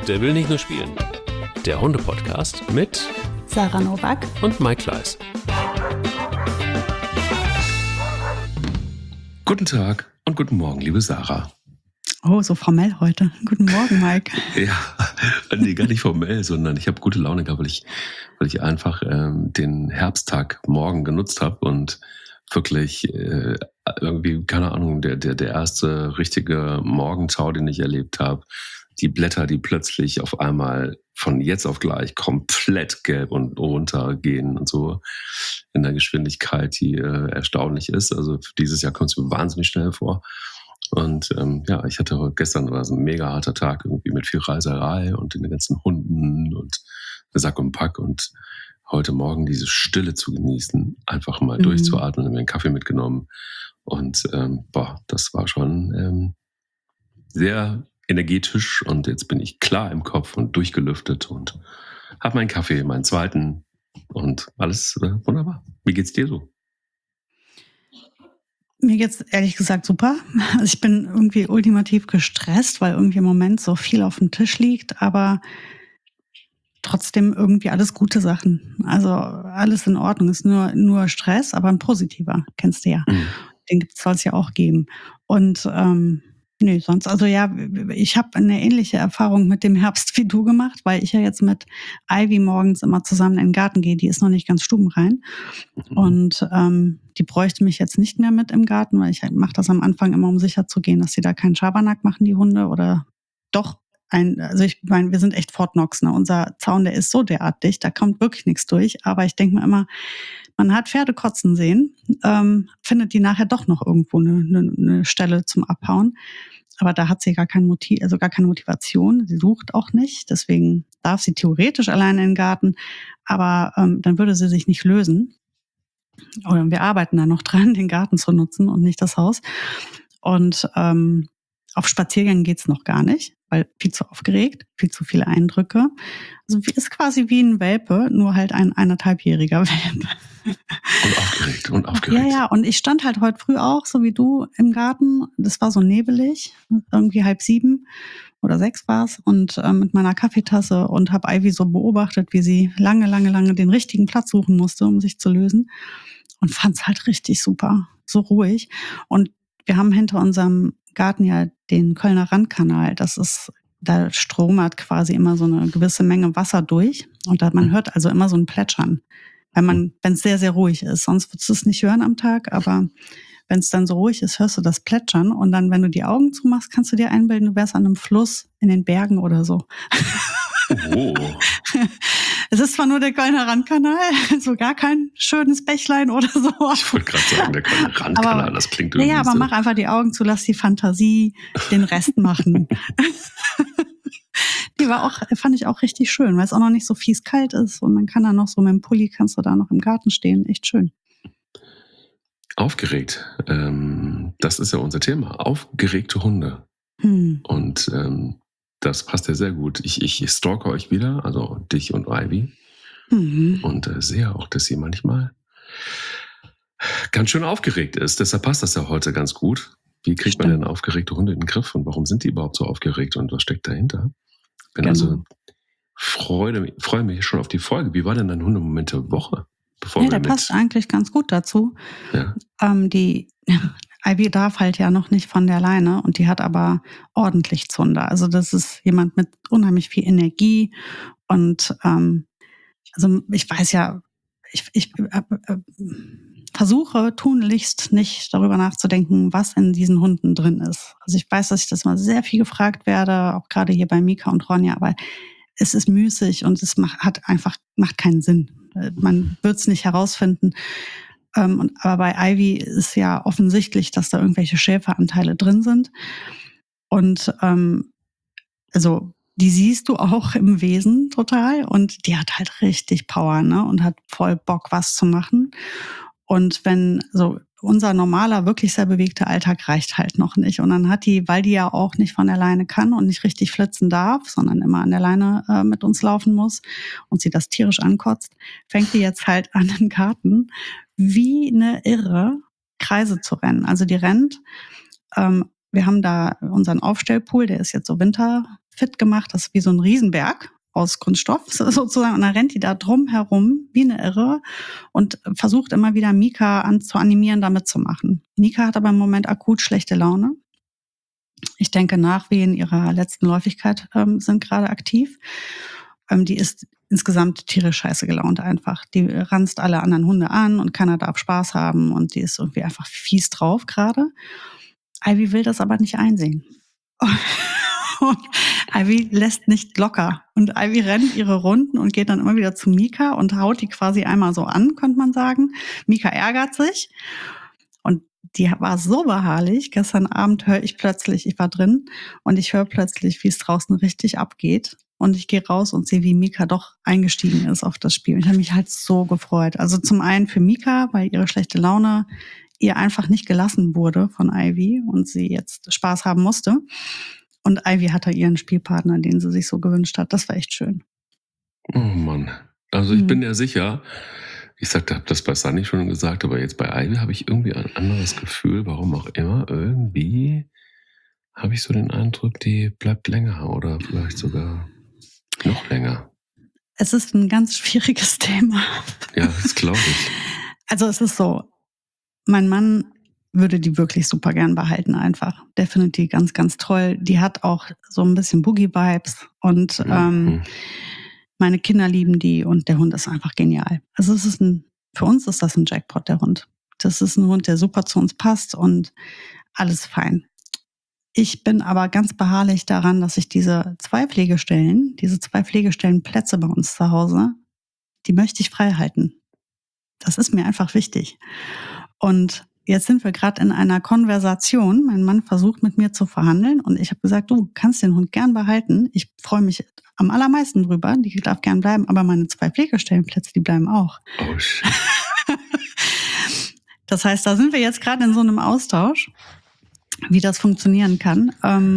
Der will nicht nur spielen. Der Hunde-Podcast mit Sarah Nowak und Mike Kleiss. Guten Tag und guten Morgen, liebe Sarah. Oh, so formell heute. Guten Morgen, Mike. Ja, nee, gar nicht formell, sondern ich habe gute Laune gehabt, weil ich einfach den Herbsttag morgen genutzt habe und wirklich irgendwie, keine Ahnung, der erste richtige Morgentau, den ich erlebt habe. Die Blätter, die plötzlich auf einmal von jetzt auf gleich komplett gelb und runtergehen und so in der Geschwindigkeit, die erstaunlich ist. Also für dieses Jahr kommt es mir wahnsinnig schnell vor. Und ich hatte gestern war so ein mega harter Tag irgendwie mit viel Reiserei und den ganzen Hunden und Sack und Pack und heute Morgen diese Stille zu genießen, einfach mal durchzuatmen und mir einen Kaffee mitgenommen und das war schon sehr energetisch und jetzt bin ich klar im Kopf und durchgelüftet und habe meinen Kaffee, meinen zweiten und alles wunderbar. Wie geht's dir so? Mir geht's ehrlich gesagt super. Also ich bin irgendwie ultimativ gestresst, weil irgendwie im Moment so viel auf dem Tisch liegt, aber trotzdem irgendwie alles gute Sachen. Also alles in Ordnung. Ist nur Stress, aber ein positiver, kennst du ja. Den soll es ja auch geben. Und sonst, also ja, ich habe eine ähnliche Erfahrung mit dem Herbst wie du gemacht, weil ich ja jetzt mit Ivy morgens immer zusammen in den Garten gehe. Die ist noch nicht ganz stubenrein. Und die bräuchte mich jetzt nicht mehr mit im Garten, weil ich mache das am Anfang immer, um sicher zu gehen, dass sie da keinen Schabernack machen, die Hunde, oder doch also ich meine, wir sind echt Fort Knox, ne? Unser Zaun, der ist so derart dicht, da kommt wirklich nichts durch. Aber ich denke mir immer, man hat Pferde kotzen sehen, findet die nachher doch noch irgendwo eine Stelle zum Abhauen. Aber da hat sie gar kein Motiv, also gar keine Motivation. Sie sucht auch nicht. Deswegen darf sie theoretisch alleine in den Garten. Aber dann würde sie sich nicht lösen. Oder wir arbeiten da noch dran, den Garten zu nutzen und nicht das Haus. Und auf Spaziergängen geht's noch gar nicht, weil viel zu aufgeregt, viel zu viele Eindrücke. Also ist quasi wie ein Welpe, nur halt ein 1,5-jähriger Welpe. Und aufgeregt. Ja, und ich stand halt heute früh auch, so wie du, im Garten. Das war so nebelig, irgendwie 6:30 oder 6 war's, und mit meiner Kaffeetasse und habe Ivy so beobachtet, wie sie lange den richtigen Platz suchen musste, um sich zu lösen, und fand's halt richtig super, so ruhig. Und wir haben hinter unserem Garten ja den Kölner Randkanal. Da stromert quasi immer so eine gewisse Menge Wasser durch, und man hört also immer so ein Plätschern, wenn es sehr, sehr ruhig ist. Sonst würdest du es nicht hören am Tag, aber wenn es dann so ruhig ist, hörst du das Plätschern, und dann, wenn du die Augen zumachst, kannst du dir einbilden, du wärst an einem Fluss in den Bergen oder so. Oh. Es ist zwar nur der Kölner Randkanal, so gar kein schönes Bächlein oder so. Ich wollte gerade sagen, der Kölner Randkanal, das klingt irgendwie aber so. mach einfach die Augen zu, lass die Fantasie den Rest machen. Die fand ich auch richtig schön, weil es auch noch nicht so fies kalt ist, und man kann da noch so mit dem Pulli, kannst du da noch im Garten stehen. Echt schön. Aufgeregt. Das ist ja unser Thema. Aufgeregte Hunde. Und das passt ja sehr gut. Ich stalke euch wieder, also dich und Ivy. Und sehe auch, dass sie manchmal ganz schön aufgeregt ist. Deshalb passt das ja heute ganz gut. Wie kriegt man denn aufgeregte Hunde in den Griff, und warum sind die überhaupt so aufgeregt und was steckt dahinter? Also freue mich schon auf die Folge. Wie war denn dein Hundemoment der Woche? Der passt eigentlich ganz gut dazu. Ja. Die Ivy darf halt ja noch nicht von der Leine, und die hat aber ordentlich Zunder. Also das ist jemand mit unheimlich viel Energie, und also ich weiß ja, ich versuche tunlichst nicht darüber nachzudenken, was in diesen Hunden drin ist. Also ich weiß, dass ich das mal sehr viel gefragt werde, auch gerade hier bei Mika und Ronja, aber es ist müßig und es macht keinen Sinn. Man wird es nicht herausfinden. Aber bei Ivy ist ja offensichtlich, dass da irgendwelche Schäferanteile drin sind. Und also die siehst du auch im Wesen total, und die hat halt richtig Power, ne? Und hat voll Bock, was zu machen. Und unser normaler, wirklich sehr bewegter Alltag reicht halt noch nicht. Und dann hat die, weil die ja auch nicht von der Leine kann und nicht richtig flitzen darf, sondern immer an der Leine mit uns laufen muss und sie das tierisch ankotzt, fängt die jetzt halt an, im Garten wie eine Irre Kreise zu rennen. Also die rennt, wir haben da unseren Aufstellpool, der ist jetzt so fit gemacht. Das ist wie so ein Riesenberg aus Kunststoff sozusagen. Und dann rennt die da drum herum wie eine Irre und versucht immer wieder Mika zu animieren, da mitzumachen. Mika hat aber im Moment akut schlechte Laune. Ich denke, Nachwehen ihrer letzten Läufigkeit sind gerade aktiv. Die ist insgesamt tierisch scheiße gelaunt einfach. Die ranzt alle anderen Hunde an und keiner darf Spaß haben und die ist irgendwie einfach fies drauf gerade. Ivy will das aber nicht einsehen. Und Ivy lässt nicht locker. Und Ivy rennt ihre Runden und geht dann immer wieder zu Mika und haut die quasi einmal so an, könnte man sagen. Mika ärgert sich. Und die war so beharrlich. Gestern Abend höre ich plötzlich, ich war drin, und ich höre plötzlich, wie es draußen richtig abgeht. Und ich gehe raus und sehe, wie Mika doch eingestiegen ist auf das Spiel. Und ich habe mich halt so gefreut. Also zum einen für Mika, weil ihre schlechte Laune ihr einfach nicht gelassen wurde von Ivy und sie jetzt Spaß haben musste. Und Ivy hatte ihren Spielpartner, den sie sich so gewünscht hat. Das war echt schön. Oh Mann. Also ich bin ja sicher, ich habe das bei Sunny schon gesagt, aber jetzt bei Ivy habe ich irgendwie ein anderes Gefühl, warum auch immer. Irgendwie habe ich so den Eindruck, die bleibt länger oder vielleicht sogar noch länger. Es ist ein ganz schwieriges Thema. Ja, das glaube ich. Also es ist so, mein Mann würde die wirklich super gern behalten einfach. Der findet die ganz, ganz toll. Die hat auch so ein bisschen Boogie-Vibes und meine Kinder lieben die und der Hund ist einfach genial. Also es ist für uns ist das ein Jackpot, der Hund. Das ist ein Hund, der super zu uns passt und alles fein. Ich bin aber ganz beharrlich daran, dass ich diese zwei Pflegestellenplätze bei uns zu Hause, die möchte ich frei halten. Das ist mir einfach wichtig. Und jetzt sind wir gerade in einer Konversation. Mein Mann versucht mit mir zu verhandeln und ich habe gesagt, du kannst den Hund gern behalten. Ich freue mich am allermeisten drüber. Die darf gern bleiben, aber meine 2 Pflegestellenplätze, die bleiben auch. Oh shit. Das heißt, da sind wir jetzt gerade in so einem Austausch, wie das funktionieren kann.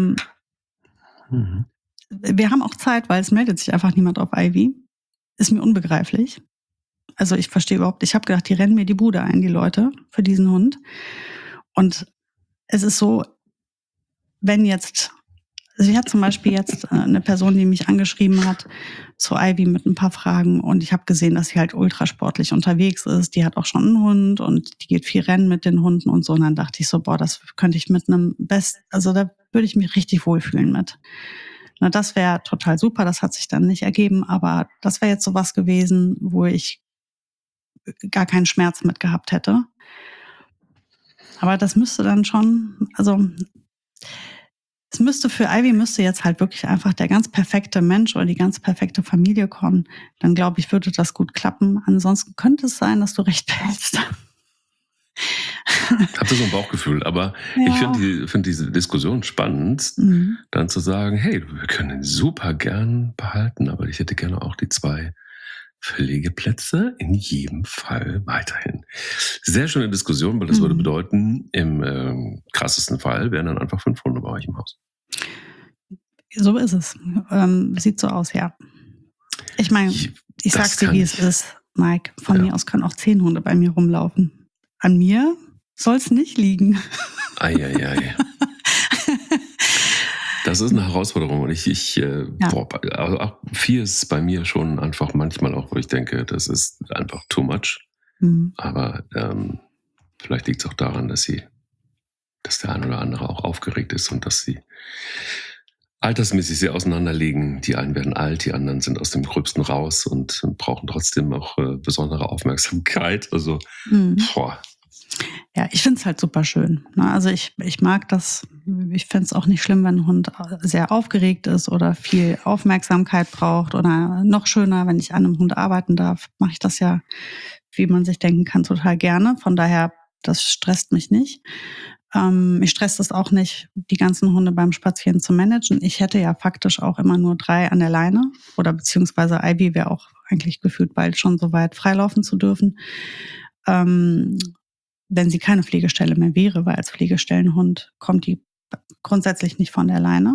Wir haben auch Zeit, weil es meldet sich einfach niemand auf Ivy. Ist mir unbegreiflich. Also ich verstehe überhaupt, ich habe gedacht, die rennen mir die Bude ein, die Leute, für diesen Hund. Und es ist so, wenn jetzt, also ich hatte zum Beispiel jetzt eine Person, die mich angeschrieben hat zu Ivy mit ein paar Fragen und ich habe gesehen, dass sie halt ultrasportlich unterwegs ist. Die hat auch schon einen Hund und die geht viel Rennen mit den Hunden und so. Und dann dachte ich so, boah, das könnte ich mit einem also da würde ich mich richtig wohlfühlen mit. Na, das wäre total super, das hat sich dann nicht ergeben, aber das wäre jetzt sowas gewesen, wo ich gar keinen Schmerz mit gehabt hätte. Aber das müsste dann schon, also für Ivy müsste jetzt halt wirklich einfach der ganz perfekte Mensch oder die ganz perfekte Familie kommen. Dann glaube ich, würde das gut klappen. Ansonsten könnte es sein, dass du recht behältst. Ich hatte so ein Bauchgefühl, aber ja. Ich finde diese Diskussion spannend, dann zu sagen, hey, wir können ihn super gern behalten, aber ich hätte gerne auch die 2 Pflegeplätze in jedem Fall weiterhin. Sehr schöne Diskussion, weil das würde bedeuten, im krassesten Fall wären dann einfach 5 Hunde bei euch im Haus. So ist es. Sieht so aus, ja. Ich meine, ich sag's dir, wie es ist, Mike. Von mir aus können auch 10 Hunde bei mir rumlaufen. An mir soll's nicht liegen. Ei. Das ist eine Herausforderung und also auch 4 ist bei mir schon einfach manchmal auch, wo ich denke, das ist einfach too much. Aber vielleicht liegt es auch daran, dass der ein oder andere auch aufgeregt ist und dass sie altersmäßig sehr auseinander liegen. Die einen werden alt, die anderen sind aus dem Gröbsten raus und brauchen trotzdem auch besondere Aufmerksamkeit. Also, Ja, ich finde es halt super schön. Also ich mag das. Ich finde es auch nicht schlimm, wenn ein Hund sehr aufgeregt ist oder viel Aufmerksamkeit braucht. Oder noch schöner, wenn ich an einem Hund arbeiten darf, mache ich das ja, wie man sich denken kann, total gerne. Von daher, das stresst mich nicht. Mich stresst es auch nicht, die ganzen Hunde beim Spazieren zu managen. Ich hätte ja faktisch auch immer nur 3 an der Leine. Oder beziehungsweise Ivy wäre auch eigentlich gefühlt bald schon so weit, freilaufen zu dürfen. Wenn sie keine Pflegestelle mehr wäre, weil als Pflegestellenhund kommt die grundsätzlich nicht von der Leine.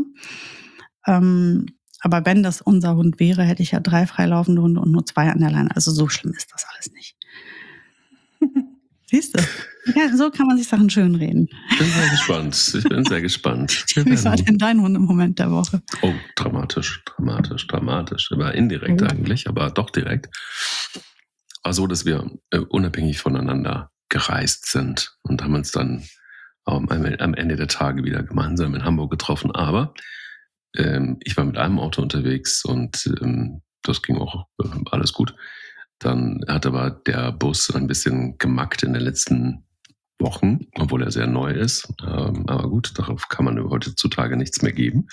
Aber wenn das unser Hund wäre, hätte ich ja 3 freilaufende Hunde und nur 2 an der Leine. Also so schlimm ist das alles nicht. Siehst du? Ja, so kann man sich Sachen schönreden. Ich bin sehr gespannt. Wie war denn dein Hund im Moment der Woche? Oh, dramatisch. dramatisch. Aber indirekt eigentlich, aber doch direkt. Also, dass wir unabhängig voneinander gereist sind und haben uns dann am Ende der Tage wieder gemeinsam in Hamburg getroffen. Aber ich war mit einem Auto unterwegs und das ging auch alles gut. Dann hat aber der Bus ein bisschen gemackt in den letzten Wochen, obwohl er sehr neu ist. Aber gut, darauf kann man heutzutage nichts mehr geben.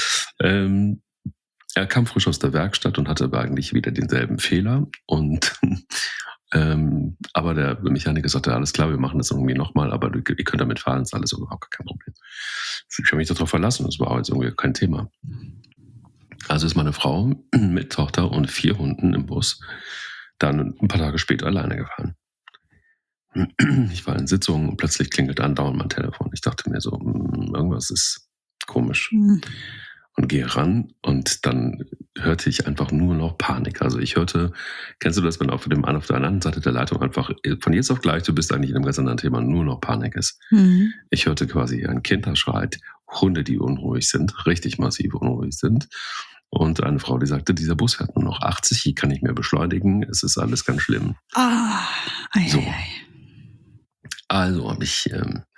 Er kam frisch aus der Werkstatt und hatte aber eigentlich wieder denselben Fehler. Und aber der Mechaniker sagte, alles klar, wir machen das irgendwie nochmal, aber ihr könnt damit fahren, ist alles überhaupt kein Problem. Ich habe mich darauf verlassen, das war jetzt irgendwie kein Thema. Also ist meine Frau mit Tochter und 4 Hunden im Bus dann ein paar Tage später alleine gefahren. Ich war in Sitzung und plötzlich klingelt andauernd mein Telefon. Ich dachte mir so, irgendwas ist komisch. Und gehe ran und dann hörte ich einfach nur noch Panik. Also ich hörte, kennst du das, wenn auf der anderen Seite der Leitung einfach von jetzt auf gleich, du bist eigentlich in einem ganz anderen Thema, nur noch Panik ist. Ich hörte quasi ein Kind, das schreit, Hunde, die unruhig sind, richtig massiv unruhig sind. Und eine Frau, die sagte, dieser Bus fährt nur noch 80, ich kann nicht mehr beschleunigen, es ist alles ganz schlimm. So. Also habe ich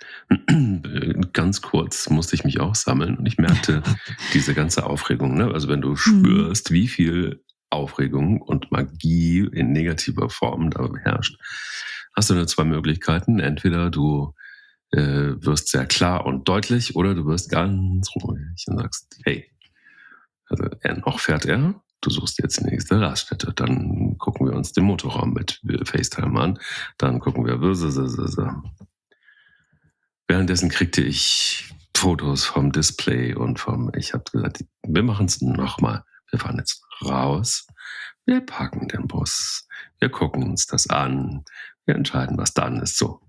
ganz kurz musste ich mich auch sammeln und ich merkte diese ganze Aufregung. Ne? Also wenn du spürst, wie viel Aufregung und Magie in negativer Form da herrscht, hast du nur 2 Möglichkeiten. Entweder du wirst sehr klar und deutlich oder du wirst ganz ruhig und sagst, hey, also noch fährt er. Du suchst jetzt die nächste Raststätte. Dann gucken wir uns den Motorraum mit FaceTime an. Dann gucken wir. Währenddessen kriegte ich Fotos vom Display und ich habe gesagt, wir machen es nochmal. Wir fahren jetzt raus. Wir packen den Bus. Wir gucken uns das an. Wir entscheiden, was dann ist. So.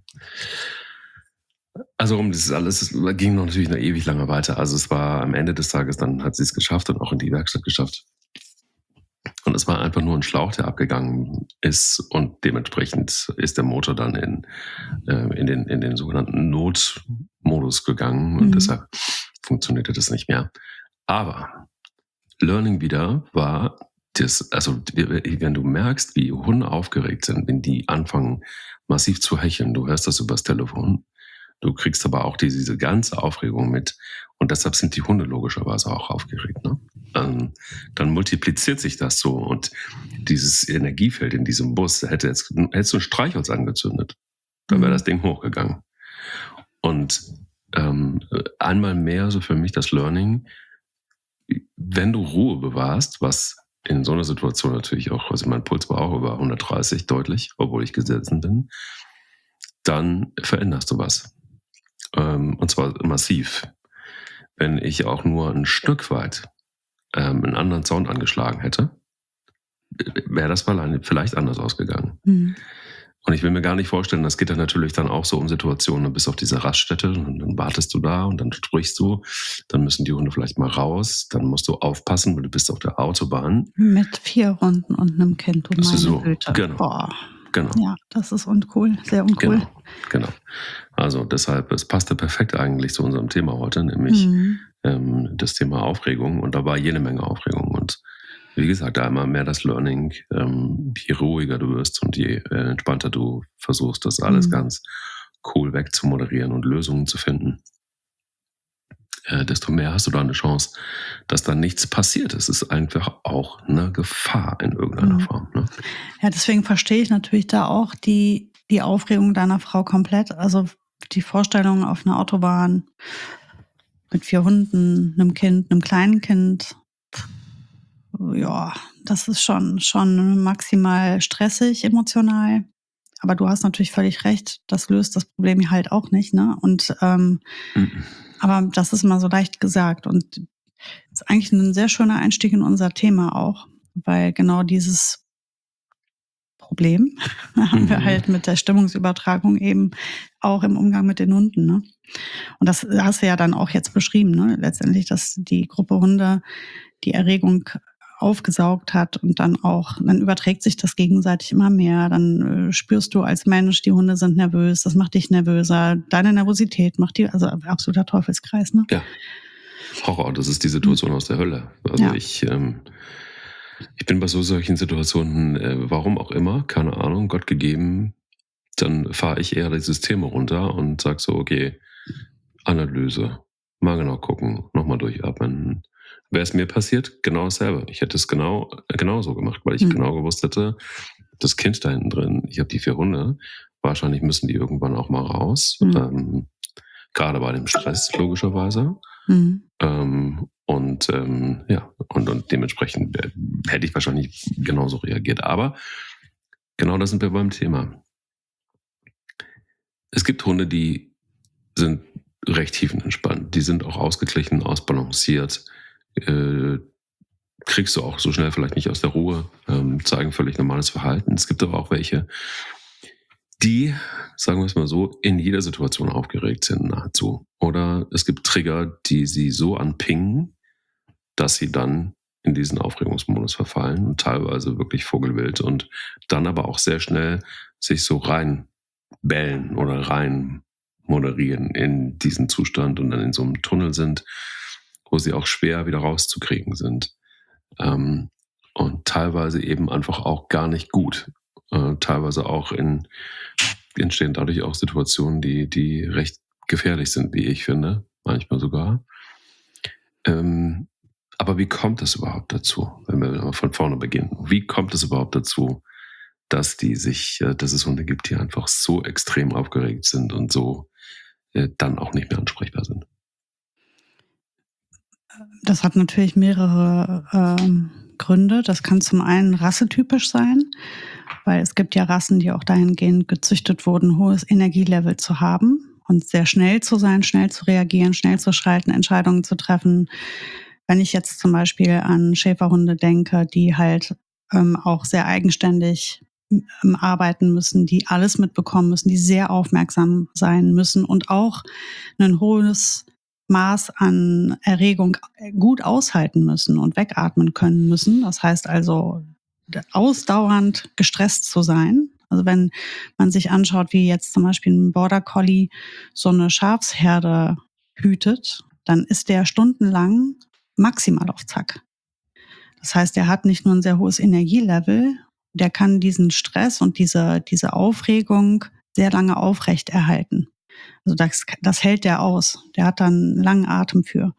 Also um dieses alles, es ging noch natürlich noch ewig lange weiter. Also es war am Ende des Tages, dann hat sie es geschafft und auch in die Werkstatt geschafft. Und es war einfach nur ein Schlauch, der abgegangen ist und dementsprechend ist der Motor dann in den sogenannten Notmodus gegangen und deshalb funktionierte das nicht mehr. Aber Learning wieder war das, also wenn du merkst, wie Hunde aufgeregt sind, wenn die anfangen massiv zu hecheln, du hörst das übers Telefon, du kriegst aber auch diese ganze Aufregung mit und deshalb sind die Hunde logischerweise auch aufgeregt. Ne? Dann multipliziert sich das so und dieses Energiefeld in diesem Bus, hättest du ein Streichholz angezündet, dann wäre das Ding hochgegangen. Und einmal mehr so für mich das Learning, wenn du Ruhe bewahrst, was in so einer Situation natürlich auch, also mein Puls war auch über 130 deutlich, obwohl ich gesessen bin, dann veränderst du was. Und zwar massiv. Wenn ich auch nur ein Stück weit einen anderen Sound angeschlagen hätte, wäre das vielleicht anders ausgegangen. Und ich will mir gar nicht vorstellen, das geht dann natürlich dann auch so um Situationen, du bist auf dieser Raststätte und dann wartest du da und dann sprichst du, dann müssen die Hunde vielleicht mal raus, dann musst du aufpassen, weil du bist auf der Autobahn. Mit 4 Hunden und einem Kind, du meine Güte. Genau. Boah. Genau. Ja, das ist uncool, sehr uncool. Genau. Also deshalb, es passte perfekt eigentlich zu unserem Thema heute, nämlich das Thema Aufregung. Und da war jede Menge Aufregung. Und wie gesagt, einmal mehr das Learning, je ruhiger du wirst und je entspannter du versuchst, das alles ganz cool wegzumoderieren und Lösungen zu finden, desto mehr hast du da eine Chance, dass da nichts passiert. Es ist einfach auch eine Gefahr in irgendeiner Form. Ne? Ja, deswegen verstehe ich natürlich da auch die Aufregung deiner Frau komplett. Also die Vorstellung auf einer Autobahn mit 4 Hunden, einem Kind, einem kleinen Kind. Ja, das ist schon maximal stressig, emotional. Aber du hast natürlich völlig recht, das löst das Problem halt auch nicht, ne? Und aber das ist mal so leicht gesagt. Und das ist eigentlich ein sehr schöner Einstieg in unser Thema auch, weil genau dieses Problem haben wir halt mit der Stimmungsübertragung eben auch im Umgang mit den Hunden, ne? Und das hast du ja dann auch jetzt beschrieben, ne? Letztendlich, dass die Gruppe Hunde die Erregung aufgesaugt hat und dann überträgt sich das gegenseitig immer mehr. Dann spürst du als Mensch, die Hunde sind nervös, das macht dich nervöser. Deine Nervosität macht die, also absoluter Teufelskreis, ne? Ja. Horror, das ist die Situation aus der Hölle. Also Ja. ich bin bei solchen Situationen, warum auch immer, keine Ahnung, Gott gegeben, dann fahre ich eher die Systeme runter und sage so, okay, Analyse, mal genau gucken, nochmal durchatmen. Wäre es mir passiert, genau dasselbe. Ich hätte es genauso gemacht, weil ich genau gewusst hätte, das Kind da hinten drin, ich habe die 4 Hunde, wahrscheinlich müssen die irgendwann auch mal raus. Gerade bei dem Stress, logischerweise. Mhm. Und dementsprechend hätte ich wahrscheinlich genauso reagiert. Aber genau da sind wir beim Thema. Es gibt Hunde, die sind recht tiefenentspannt. Die sind auch ausgeglichen, ausbalanciert. Kriegst du auch so schnell vielleicht nicht aus der Ruhe, zeigen völlig normales Verhalten. Es gibt aber auch welche, die, sagen wir es mal so, in jeder Situation aufgeregt sind nahezu. Oder es gibt Trigger, die sie so anpingen, dass sie dann in diesen Aufregungsmodus verfallen und teilweise wirklich vogelwild und dann aber auch sehr schnell sich so reinbellen oder rein moderieren in diesen Zustand und dann in so einem Tunnel sind, wo sie auch schwer wieder rauszukriegen sind. Und teilweise eben einfach auch gar nicht gut. Teilweise auch entstehen dadurch auch Situationen, die recht gefährlich sind, wie ich finde, manchmal sogar. Aber wie kommt es überhaupt dazu, wenn wir von vorne beginnen? Wie kommt es überhaupt dazu, dass es Hunde gibt, die einfach so extrem aufgeregt sind und so dann auch nicht mehr ansprechbar sind? Das hat natürlich mehrere Gründe. Das kann zum einen rassetypisch sein, weil es gibt ja Rassen, die auch dahingehend gezüchtet wurden, hohes Energielevel zu haben und sehr schnell zu sein, schnell zu reagieren, schnell zu schalten, Entscheidungen zu treffen. Wenn ich jetzt zum Beispiel an Schäferhunde denke, die halt auch sehr eigenständig arbeiten müssen, die alles mitbekommen müssen, die sehr aufmerksam sein müssen und auch ein hohes Maß an Erregung gut aushalten müssen und wegatmen können müssen. Das heißt also, ausdauernd gestresst zu sein. Also wenn man sich anschaut, wie jetzt zum Beispiel ein Border Collie so eine Schafsherde hütet, dann ist der stundenlang maximal auf Zack. Das heißt, er hat nicht nur ein sehr hohes Energielevel, der kann diesen Stress und diese Aufregung sehr lange aufrechterhalten. Also das hält der aus. Der hat dann einen langen Atem für.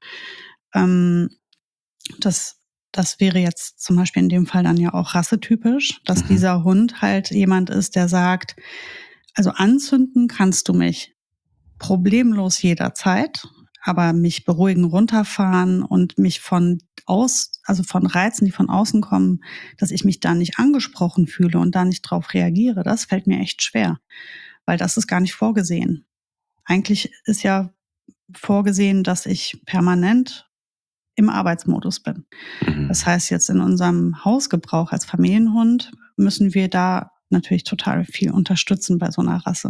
Das wäre jetzt zum Beispiel in dem Fall dann ja auch rassetypisch, dass dieser Hund halt jemand ist, der sagt, also anzünden kannst du mich problemlos jederzeit, aber mich beruhigen, runterfahren und mich von Reizen, die von außen kommen, dass ich mich da nicht angesprochen fühle und da nicht drauf reagiere, das fällt mir echt schwer, weil das ist gar nicht vorgesehen. Eigentlich ist ja vorgesehen, dass ich permanent im Arbeitsmodus bin. Das heißt, jetzt in unserem Hausgebrauch als Familienhund müssen wir da natürlich total viel unterstützen bei so einer Rasse.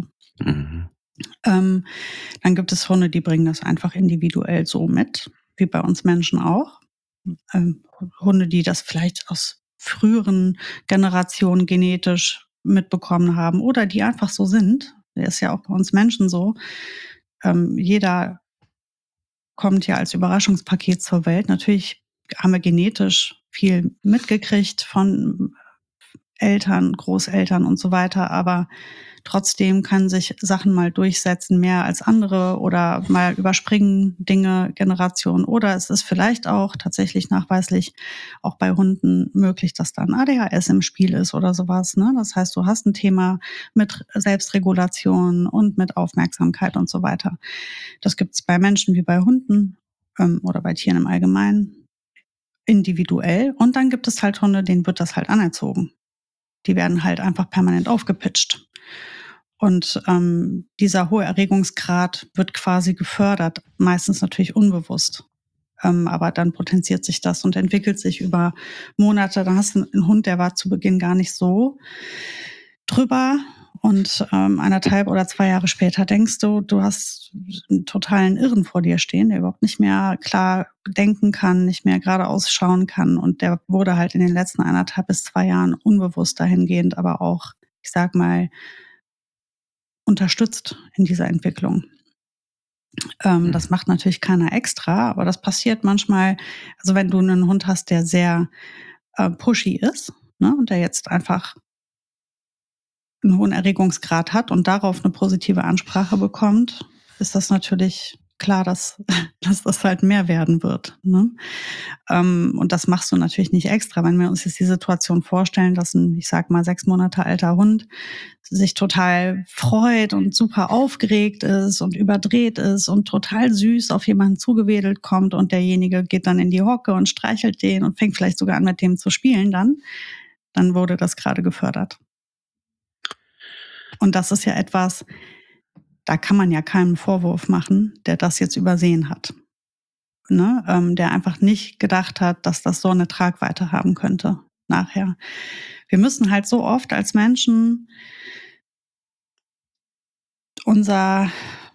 Dann gibt es Hunde, die bringen das einfach individuell so mit, wie bei uns Menschen auch. Hunde, die das vielleicht aus früheren Generationen genetisch mitbekommen haben oder die einfach so sind. Das ist ja auch bei uns Menschen so. Jeder kommt ja als Überraschungspaket zur Welt. Natürlich haben wir genetisch viel mitgekriegt von Eltern, Großeltern und so weiter, aber trotzdem kann sich Sachen mal durchsetzen, mehr als andere oder mal überspringen Dinge, Generationen. Oder es ist vielleicht auch tatsächlich nachweislich auch bei Hunden möglich, dass dann ADHS im Spiel ist oder sowas. Ne? Das heißt, du hast ein Thema mit Selbstregulation und mit Aufmerksamkeit und so weiter. Das gibt es bei Menschen wie bei Hunden oder bei Tieren im Allgemeinen individuell. Und dann gibt es halt Hunde, denen wird das halt anerzogen. Die werden halt einfach permanent aufgepitcht. Und dieser hohe Erregungsgrad wird quasi gefördert, meistens natürlich unbewusst. Aber dann potenziert sich das und entwickelt sich über Monate. Dann hast du einen Hund, der war zu Beginn gar nicht so drüber. Und 1,5 oder 2 Jahre später denkst du hast einen totalen Irren vor dir stehen, der überhaupt nicht mehr klar denken kann, nicht mehr geradeaus schauen kann. Und der wurde halt in den letzten 1,5 bis 2 Jahren unbewusst dahingehend, aber auch, ich sag mal, unterstützt in dieser Entwicklung. Das macht natürlich keiner extra, aber das passiert manchmal. Also wenn du einen Hund hast, der sehr pushy ist, ne, und der jetzt einfach einen hohen Erregungsgrad hat und darauf eine positive Ansprache bekommt, ist das natürlich klar, dass, dass das halt mehr werden wird. Ne? Und das machst du natürlich nicht extra. Wenn wir uns jetzt die Situation vorstellen, dass ein, ich sag mal, 6 Monate alter Hund sich total freut und super aufgeregt ist und überdreht ist und total süß auf jemanden zugewedelt kommt und derjenige geht dann in die Hocke und streichelt den und fängt vielleicht sogar an, mit dem zu spielen, dann wurde das gerade gefördert. Und das ist ja etwas, da kann man ja keinen Vorwurf machen, der das jetzt übersehen hat. Ne? Der einfach nicht gedacht hat, dass das so eine Tragweite haben könnte nachher. Wir müssen halt so oft als Menschen unsere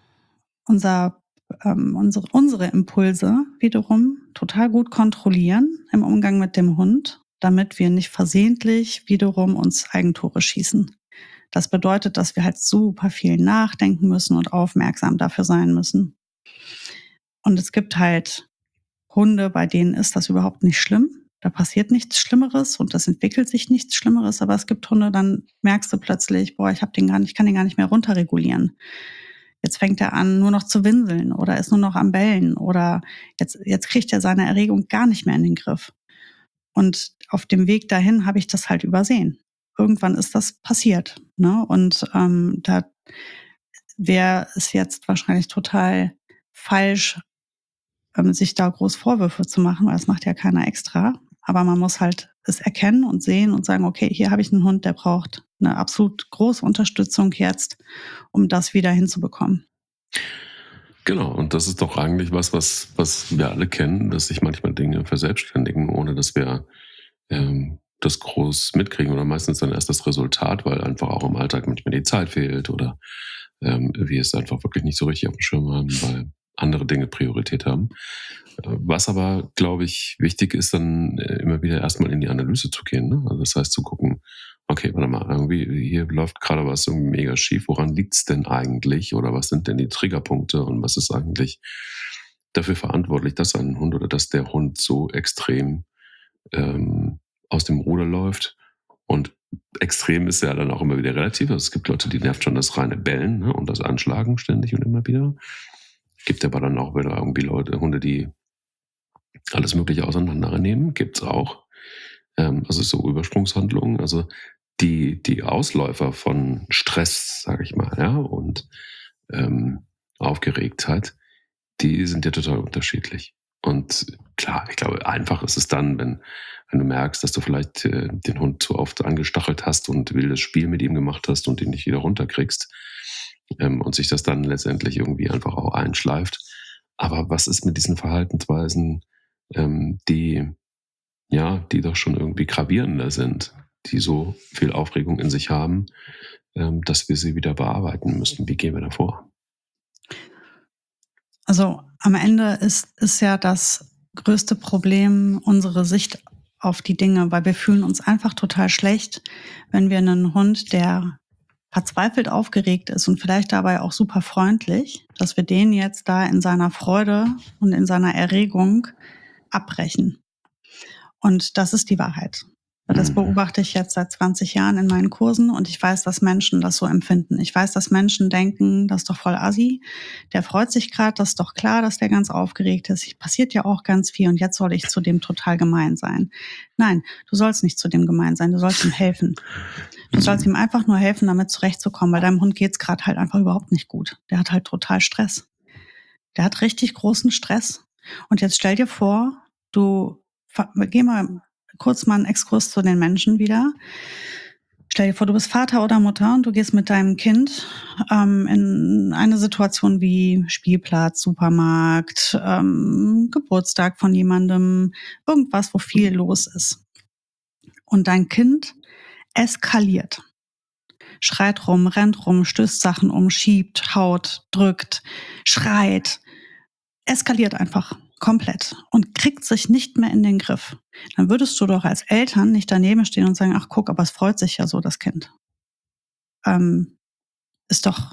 Impulse wiederum total gut kontrollieren im Umgang mit dem Hund, damit wir nicht versehentlich wiederum uns Eigentore schießen. Das bedeutet, dass wir halt super viel nachdenken müssen und aufmerksam dafür sein müssen. Und es gibt halt Hunde, bei denen ist das überhaupt nicht schlimm. Da passiert nichts Schlimmeres und das entwickelt sich nichts Schlimmeres. Aber es gibt Hunde, dann merkst du plötzlich, boah, ich kann den gar nicht mehr runterregulieren. Jetzt fängt er an, nur noch zu winseln oder ist nur noch am Bellen oder jetzt kriegt er seine Erregung gar nicht mehr in den Griff. Und auf dem Weg dahin habe ich das halt übersehen. Irgendwann ist das passiert. Ne? Und da wäre es jetzt wahrscheinlich total falsch, sich da groß Vorwürfe zu machen, weil das macht ja keiner extra. Aber man muss halt es erkennen und sehen und sagen, okay, hier habe ich einen Hund, der braucht eine absolut große Unterstützung jetzt, um das wieder hinzubekommen. Genau, und das ist doch eigentlich was wir alle kennen, dass sich manchmal Dinge verselbstständigen, ohne dass wir das groß mitkriegen oder meistens dann erst das Resultat, weil einfach auch im Alltag manchmal die Zeit fehlt oder wir es einfach wirklich nicht so richtig auf dem Schirm haben, weil andere Dinge Priorität haben. Was aber, glaube ich, wichtig ist, dann immer wieder erstmal in die Analyse zu gehen. Ne? Also das heißt zu gucken, okay, warte mal, irgendwie hier läuft gerade was irgendwie mega schief. Woran liegt's denn eigentlich? Oder was sind denn die Triggerpunkte und was ist eigentlich dafür verantwortlich, dass ein Hund oder dass der Hund so extrem aus dem Ruder läuft? Und extrem ist ja dann auch immer wieder relativ. Also es gibt Leute, die nervt schon das reine Bellen, ne, und das Anschlagen ständig und immer wieder. Gibt aber dann auch wieder irgendwie Hunde, die alles Mögliche auseinandernehmen. Gibt's auch. Also so Übersprungshandlungen. Also die Ausläufer von Stress, sage ich mal, ja, und Aufgeregtheit, die sind ja total unterschiedlich. Und klar, ich glaube, einfach ist es dann, wenn du merkst, dass du vielleicht den Hund zu oft angestachelt hast und wildes Spiel mit ihm gemacht hast und ihn nicht wieder runterkriegst und sich das dann letztendlich irgendwie einfach auch einschleift. Aber was ist mit diesen Verhaltensweisen, die doch schon irgendwie gravierender sind, die so viel Aufregung in sich haben, dass wir sie wieder bearbeiten müssen? Wie gehen wir da vor? Also am Ende ist ja das größte Problem unsere Sicht auf die Dinge, weil wir fühlen uns einfach total schlecht, wenn wir einen Hund, der verzweifelt aufgeregt ist und vielleicht dabei auch super freundlich, dass wir den jetzt da in seiner Freude und in seiner Erregung abbrechen. Und das ist die Wahrheit. Das beobachte ich jetzt seit 20 Jahren in meinen Kursen und ich weiß, dass Menschen das so empfinden. Ich weiß, dass Menschen denken, das ist doch voll assi. Der freut sich gerade, das ist doch klar, dass der ganz aufgeregt ist. Passiert ja auch ganz viel und jetzt soll ich zu dem total gemein sein. Nein, du sollst nicht zu dem gemein sein, du sollst ihm helfen. Du sollst ihm einfach nur helfen, damit zurechtzukommen, weil deinem Hund geht's gerade halt einfach überhaupt nicht gut. Der hat halt total Stress. Der hat richtig großen Stress. Und jetzt stell dir vor, geh mal kurz mal einen Exkurs zu den Menschen wieder. Stell dir vor, du bist Vater oder Mutter und du gehst mit deinem Kind in eine Situation wie Spielplatz, Supermarkt, Geburtstag von jemandem, irgendwas, wo viel los ist. Und dein Kind eskaliert. Schreit rum, rennt rum, stößt Sachen um, schiebt, haut, drückt, schreit, eskaliert einfach komplett und kriegt sich nicht mehr in den Griff. Dann würdest du doch als Eltern nicht daneben stehen und sagen, ach guck, aber es freut sich ja so, das Kind. Ist doch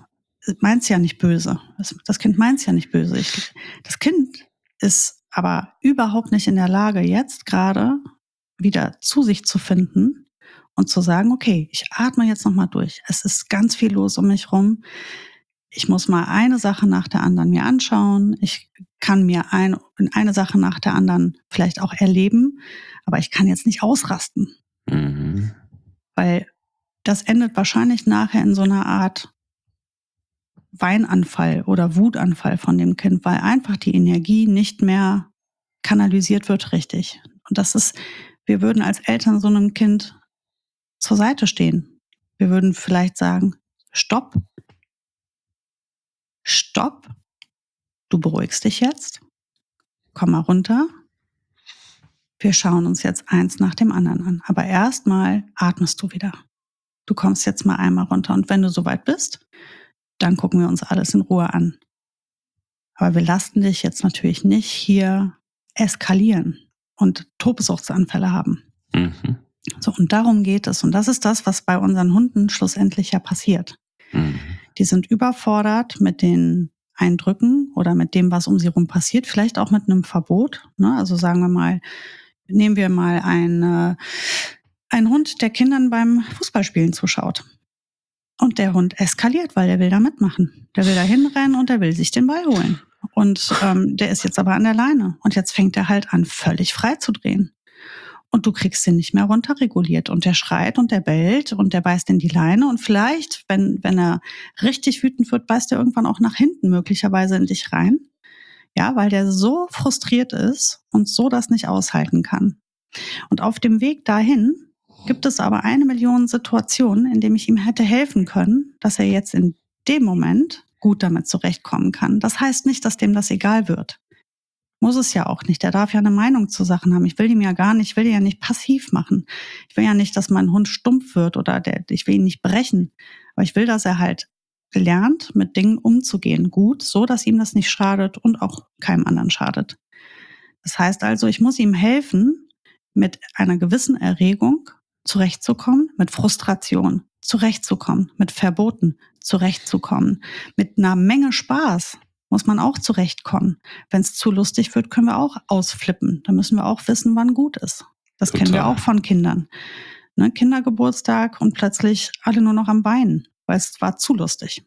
meint es ja nicht böse. Das Kind meint es ja nicht böse. Das Kind ist aber überhaupt nicht in der Lage, jetzt gerade wieder zu sich zu finden und zu sagen, okay, ich atme jetzt nochmal durch. Es ist ganz viel los um mich rum. Ich muss mal eine Sache nach der anderen mir anschauen. Ich kann mir eine Sache nach der anderen vielleicht auch erleben, aber ich kann jetzt nicht ausrasten. Mhm. Weil das endet wahrscheinlich nachher in so einer Art Weinanfall oder Wutanfall von dem Kind, weil einfach die Energie nicht mehr kanalisiert wird richtig. Und wir würden als Eltern so einem Kind zur Seite stehen. Wir würden vielleicht sagen, stopp, du beruhigst dich jetzt, komm mal runter. Wir schauen uns jetzt eins nach dem anderen an. Aber erstmal atmest du wieder. Du kommst jetzt mal einmal runter. Und wenn du soweit bist, dann gucken wir uns alles in Ruhe an. Aber wir lassen dich jetzt natürlich nicht hier eskalieren und Tobsuchtsanfälle haben. Mhm. So, und darum geht es. Und das ist das, was bei unseren Hunden schlussendlich ja passiert. Mhm. Die sind überfordert mit den Eindrücken oder mit dem, was um sie rum passiert. Vielleicht auch mit einem Verbot. Ne? Also sagen wir mal, nehmen wir mal einen Hund, der Kindern beim Fußballspielen zuschaut. Und der Hund eskaliert, weil der will da mitmachen. Der will da hinrennen und der will sich den Ball holen. Und der ist jetzt aber an der Leine. Und jetzt fängt er halt an, völlig frei zu drehen. Und du kriegst den nicht mehr runterreguliert. Und der schreit und der bellt und der beißt in die Leine. Und vielleicht, wenn er richtig wütend wird, beißt er irgendwann auch nach hinten möglicherweise in dich rein. Ja, weil der so frustriert ist und so das nicht aushalten kann. Und auf dem Weg dahin gibt es aber 1 Million Situationen, in denen ich ihm hätte helfen können, dass er jetzt in dem Moment gut damit zurechtkommen kann. Das heißt nicht, dass dem das egal wird. Muss es ja auch nicht. Der darf ja eine Meinung zu Sachen haben. Ich will ihn ja nicht passiv machen. Ich will ja nicht, dass mein Hund stumpf wird oder ich will ihn nicht brechen. Aber ich will, dass er halt lernt, mit Dingen umzugehen. Gut, so dass ihm das nicht schadet und auch keinem anderen schadet. Das heißt also, ich muss ihm helfen, mit einer gewissen Erregung zurechtzukommen, mit Frustration zurechtzukommen, mit Verboten zurechtzukommen, mit einer Menge Spaß muss man auch zurechtkommen. Wenn es zu lustig wird, können wir auch ausflippen. Da müssen wir auch wissen, wann gut ist. Das kennen wir auch von Kindern. Ne, Kindergeburtstag und plötzlich alle nur noch am Bein, weil es war zu lustig.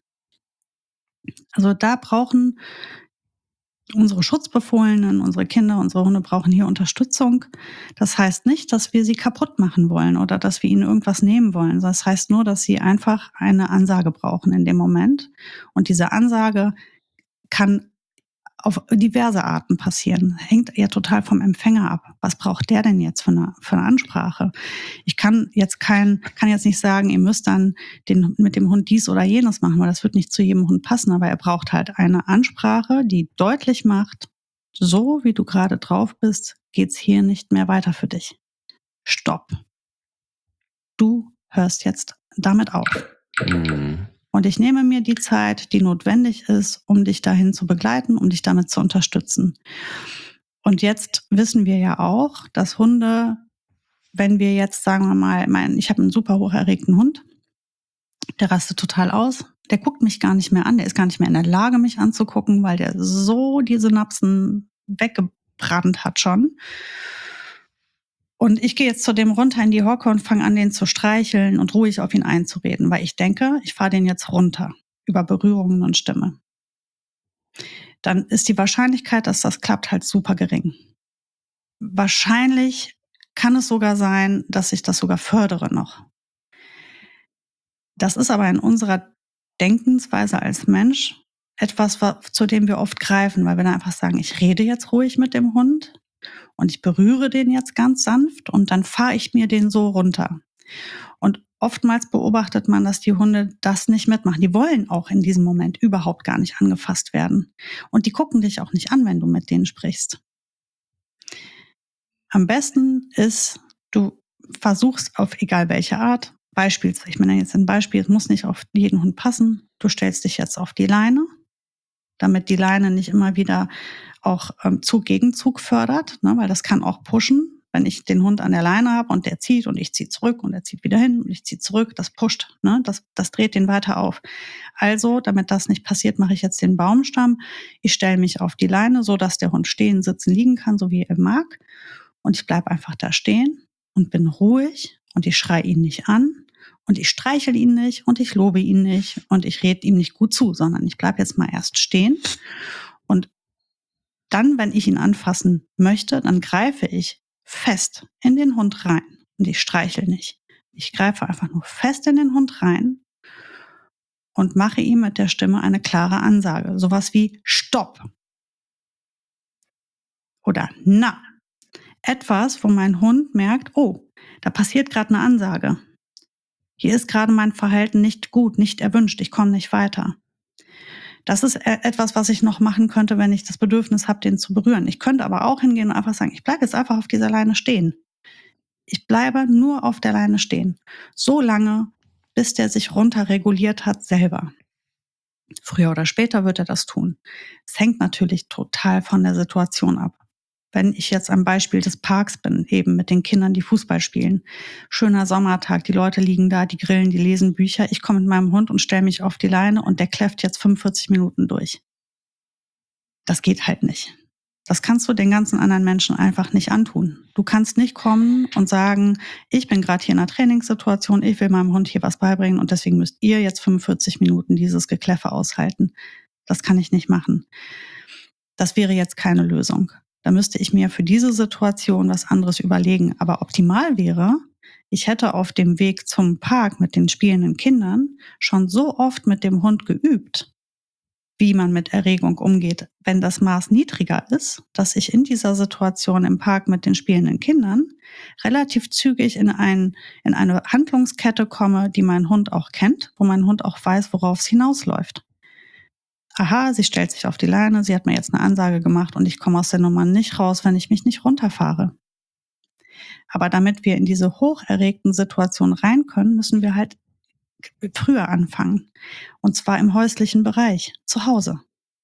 Also da brauchen unsere Schutzbefohlenen, unsere Kinder, unsere Hunde brauchen hier Unterstützung. Das heißt nicht, dass wir sie kaputt machen wollen oder dass wir ihnen irgendwas nehmen wollen. Das heißt nur, dass sie einfach eine Ansage brauchen in dem Moment. Und diese Ansage kann auf diverse Arten passieren. Hängt ja total vom Empfänger ab. Was braucht der denn jetzt für eine Ansprache? Ich kann jetzt nicht sagen, ihr müsst dann mit dem Hund dies oder jenes machen, weil das wird nicht zu jedem Hund passen, aber er braucht halt eine Ansprache, die deutlich macht, so wie du gerade drauf bist, geht's hier nicht mehr weiter für dich. Stopp. Du hörst jetzt damit auf. Mhm. Und ich nehme mir die Zeit, die notwendig ist, um dich dahin zu begleiten, um dich damit zu unterstützen. Und jetzt wissen wir ja auch, dass Hunde, wenn wir jetzt, sagen wir mal, ich habe einen super hoch erregten Hund, der rastet total aus, der guckt mich gar nicht mehr an, der ist gar nicht mehr in der Lage, mich anzugucken, weil der so die Synapsen weggebrannt hat schon. Und ich gehe jetzt zu dem runter in die Hocke und fange an, den zu streicheln und ruhig auf ihn einzureden, weil ich denke, ich fahre den jetzt runter über Berührungen und Stimme. Dann ist die Wahrscheinlichkeit, dass das klappt, halt super gering. Wahrscheinlich kann es sogar sein, dass ich das sogar fördere noch. Das ist aber in unserer Denkensweise als Mensch etwas, zu dem wir oft greifen, weil wir dann einfach sagen, ich rede jetzt ruhig mit dem Hund und ich berühre den jetzt ganz sanft und dann fahre ich mir den so runter. Und oftmals beobachtet man, dass die Hunde das nicht mitmachen. Die wollen auch in diesem Moment überhaupt gar nicht angefasst werden. Und die gucken dich auch nicht an, wenn du mit denen sprichst. Am besten ist, du versuchst auf egal welche Art, ich meine jetzt ein Beispiel, es muss nicht auf jeden Hund passen, du stellst dich jetzt auf die Leine, damit die Leine nicht immer wieder auch Zug-Gegenzug fördert, ne, weil das kann auch pushen. wenn ich den Hund an der Leine habe und der zieht und ich ziehe zurück und er zieht wieder hin und ich ziehe zurück, das pusht, ne? Das dreht den weiter auf. Also, damit das nicht passiert, mache ich jetzt den Baumstamm. Ich stelle mich auf die Leine, so dass der Hund stehen, sitzen, liegen kann, so wie er mag. Und ich bleibe einfach da stehen und bin ruhig und ich schreie ihn nicht an und ich streichel ihn nicht und ich lobe ihn nicht und ich rede ihm nicht gut zu, sondern ich bleibe jetzt mal erst stehen. Und dann, wenn ich ihn anfassen möchte, dann greife ich fest in den Hund rein und ich streichel nicht. Ich greife einfach nur fest in den Hund rein und mache ihm mit der Stimme eine klare Ansage. Sowas wie Stopp oder Na. Etwas, wo mein Hund merkt, oh, da passiert gerade eine Ansage. Hier ist gerade mein Verhalten nicht gut, nicht erwünscht, ich komme nicht weiter. Das ist etwas, was ich noch machen könnte, wenn ich das Bedürfnis habe, den zu berühren. Ich könnte aber auch hingehen und einfach sagen, ich bleibe jetzt einfach auf dieser Leine stehen. Ich bleibe nur auf der Leine stehen. So lange, bis der sich runterreguliert hat selber. Früher oder später wird er das tun. Es hängt natürlich total von der Situation ab. Wenn ich jetzt am Beispiel des Parks bin, eben mit den Kindern, die Fußball spielen. Schöner Sommertag, die Leute liegen da, die grillen, die lesen Bücher. Ich komme mit meinem Hund und stelle mich auf die Leine und der kläfft jetzt 45 Minuten durch. Das geht halt nicht. Das kannst du den ganzen anderen Menschen einfach nicht antun. Du kannst nicht kommen und sagen, ich bin gerade hier in einer Trainingssituation, ich will meinem Hund hier was beibringen und deswegen müsst ihr jetzt 45 Minuten dieses Gekläffe aushalten. Das kann ich nicht machen. Das wäre jetzt keine Lösung. Da müsste ich mir für diese Situation was anderes überlegen. Aber optimal wäre, ich hätte auf dem Weg zum Park mit den spielenden Kindern schon so oft mit dem Hund geübt, wie man mit Erregung umgeht, wenn das Maß niedriger ist, dass ich in dieser Situation im Park mit den spielenden Kindern relativ zügig in eine Handlungskette komme, die mein Hund auch kennt, wo mein Hund auch weiß, worauf es hinausläuft. Aha, sie stellt sich auf die Leine, sie hat mir jetzt eine Ansage gemacht und ich komme aus der Nummer nicht raus, wenn ich mich nicht runterfahre. Aber damit wir in diese hocherregten Situationen rein können, müssen wir halt früher anfangen. Und zwar im häuslichen Bereich, zu Hause.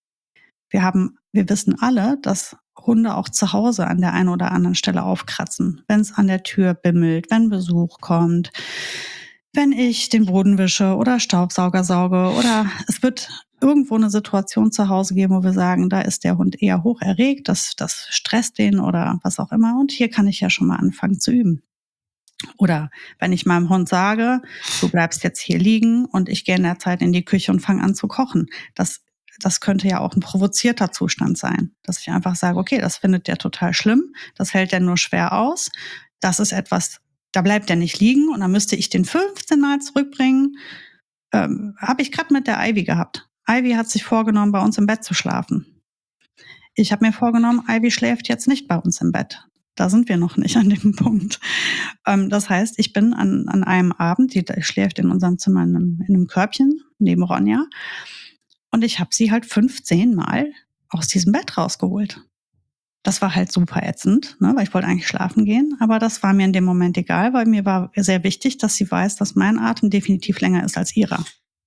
Wir wissen alle, dass Hunde auch zu Hause an der einen oder anderen Stelle aufkratzen. Wenn es an der Tür bimmelt, wenn Besuch kommt, wenn ich den Boden wische oder Staubsauger sauge oder es wird irgendwo eine Situation zu Hause geben, wo wir sagen, da ist der Hund eher hoch erregt, das stresst den oder was auch immer. Und hier kann ich ja schon mal anfangen zu üben. Oder wenn ich meinem Hund sage, du bleibst jetzt hier liegen und ich gehe in der Zeit in die Küche und fange an zu kochen. Das könnte ja auch ein provozierter Zustand sein, dass ich einfach sage, okay, das findet der total schlimm, das hält der nur schwer aus. Das ist etwas, da bleibt der nicht liegen und dann müsste ich den 15 Mal zurückbringen. Habe ich gerade mit der Ivy gehabt. Ivy hat sich vorgenommen, bei uns im Bett zu schlafen. Ich habe mir vorgenommen, Ivy schläft jetzt nicht bei uns im Bett. Da sind wir noch nicht an dem Punkt. Das heißt, ich bin an einem Abend, die schläft in unserem Zimmer in einem Körbchen neben Ronja. Und ich habe sie halt 15 Mal aus diesem Bett rausgeholt. Das war halt super ätzend, ne, weil ich wollte eigentlich schlafen gehen. Aber das war mir in dem Moment egal, weil mir war sehr wichtig, dass sie weiß, dass mein Atem definitiv länger ist als ihrer.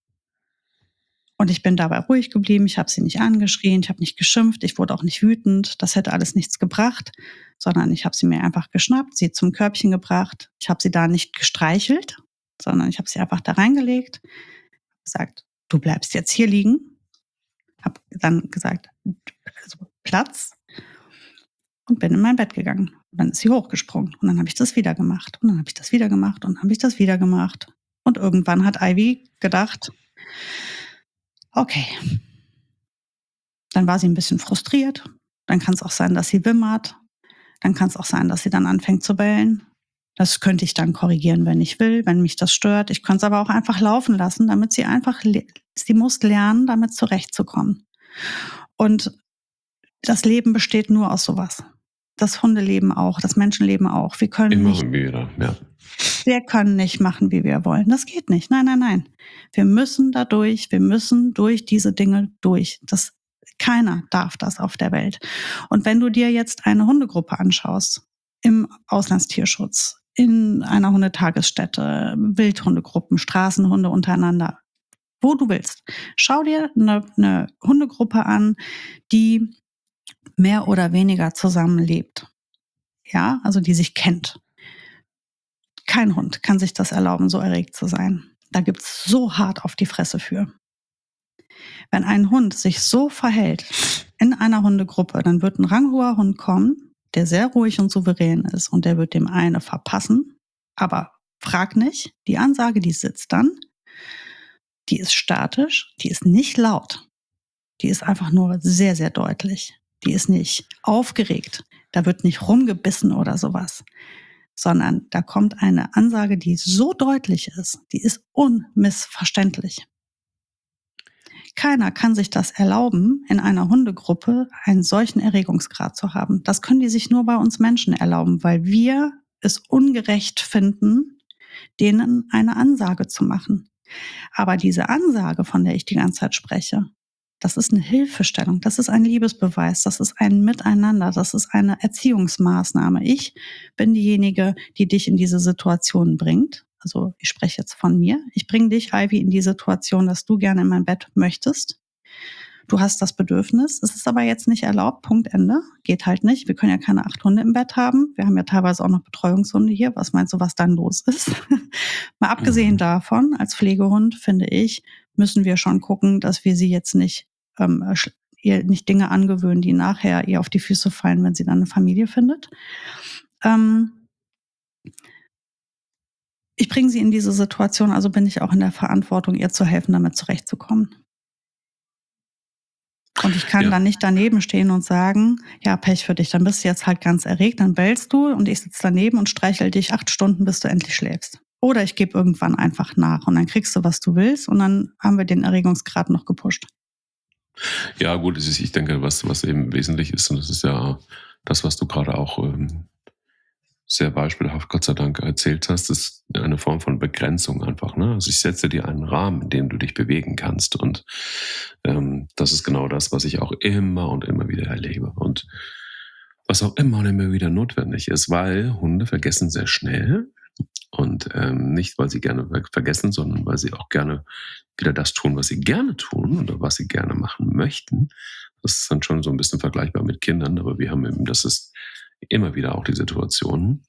Und ich bin dabei ruhig geblieben, ich habe sie nicht angeschrien, ich habe nicht geschimpft, ich wurde auch nicht wütend, das hätte alles nichts gebracht, sondern ich habe sie mir einfach geschnappt, sie zum Körbchen gebracht. Ich habe sie da nicht gestreichelt, sondern ich habe sie einfach da reingelegt, gesagt, du bleibst jetzt hier liegen, habe dann gesagt, also Platz und bin in mein Bett gegangen. Und dann ist sie hochgesprungen und dann habe ich das wieder gemacht und dann habe ich das wieder gemacht und dann habe ich das wieder gemacht. Und irgendwann hat Ivy gedacht, okay, dann war sie ein bisschen frustriert. Dann kann es auch sein, dass sie wimmert. Dann kann es auch sein, dass sie dann anfängt zu bellen. Das könnte ich dann korrigieren, wenn ich will, wenn mich das stört. Ich könnte es aber auch einfach laufen lassen, damit sie sie muss lernen, damit zurechtzukommen. Und das Leben besteht nur aus sowas. Das Hundeleben auch, das Menschenleben auch. Wir können nicht machen, wie wir wollen. Das geht nicht. Nein, nein, nein. Wir müssen da durch. Wir müssen durch diese Dinge durch. Keiner darf das auf der Welt. Und wenn du dir jetzt eine Hundegruppe anschaust, im Auslandstierschutz, in einer Hundetagesstätte, Wildhundegruppen, Straßenhunde untereinander, wo du willst, schau dir eine Hundegruppe an, die mehr oder weniger zusammenlebt. ja, also die sich kennt. Kein Hund kann sich das erlauben, so erregt zu sein. Da gibt's so hart auf die Fresse für. Wenn ein Hund sich so verhält in einer Hundegruppe, dann wird ein ranghoher Hund kommen, der sehr ruhig und souverän ist und der wird dem eine verpassen. Aber frag nicht, die Ansage, die sitzt dann, die ist statisch, die ist nicht laut. Die ist einfach nur sehr, sehr deutlich. Die ist nicht aufgeregt. Da wird nicht rumgebissen oder sowas, sondern da kommt eine Ansage, die so deutlich ist, die ist unmissverständlich. Keiner kann sich das erlauben, in einer Hundegruppe einen solchen Erregungsgrad zu haben. Das können die sich nur bei uns Menschen erlauben, weil wir es ungerecht finden, denen eine Ansage zu machen. Aber diese Ansage, von der ich die ganze Zeit spreche, das ist eine Hilfestellung, das ist ein Liebesbeweis, das ist ein Miteinander, das ist eine Erziehungsmaßnahme. Ich bin diejenige, die dich in diese Situation bringt. Also ich spreche jetzt von mir. Ich bringe dich, Ivy, in die Situation, dass du gerne in mein Bett möchtest. Du hast das Bedürfnis. Es ist aber jetzt nicht erlaubt. Punkt, Ende. Geht halt nicht. Wir können ja keine 8 Hunde im Bett haben. Wir haben ja teilweise auch noch Betreuungshunde hier. Was meinst du, was dann los ist? Mal abgesehen davon, als Pflegehund, finde ich, müssen wir schon gucken, dass wir sie jetzt nicht, ihr nicht Dinge angewöhnen, die nachher ihr auf die Füße fallen, wenn sie dann eine Familie findet. Ich bringe sie in diese Situation, also bin ich auch in der Verantwortung, ihr zu helfen, damit zurechtzukommen. Und ich kann dann nicht daneben stehen und sagen, ja, Pech für dich, dann bist du jetzt halt ganz erregt, dann bellst du und ich sitze daneben und streichel dich 8 Stunden, bis du endlich schläfst. Oder ich gebe irgendwann einfach nach und dann kriegst du, was du willst und dann haben wir den Erregungsgrad noch gepusht. Ja, gut, ich denke, was eben wesentlich ist, und das ist ja das, was du gerade auch sehr beispielhaft, Gott sei Dank, erzählt hast, ist eine Form von Begrenzung einfach. Ne? Also ich setze dir einen Rahmen, in dem du dich bewegen kannst. Und das ist genau das, was ich auch immer und immer wieder erlebe. Und was auch immer und immer wieder notwendig ist, weil Hunde vergessen sehr schnell. Und nicht, weil sie gerne vergessen, sondern weil sie auch gerne wieder das tun, was sie gerne tun oder was sie gerne machen möchten. Das ist dann schon so ein bisschen vergleichbar mit Kindern, aber wir haben eben, das ist immer wieder auch die Situation,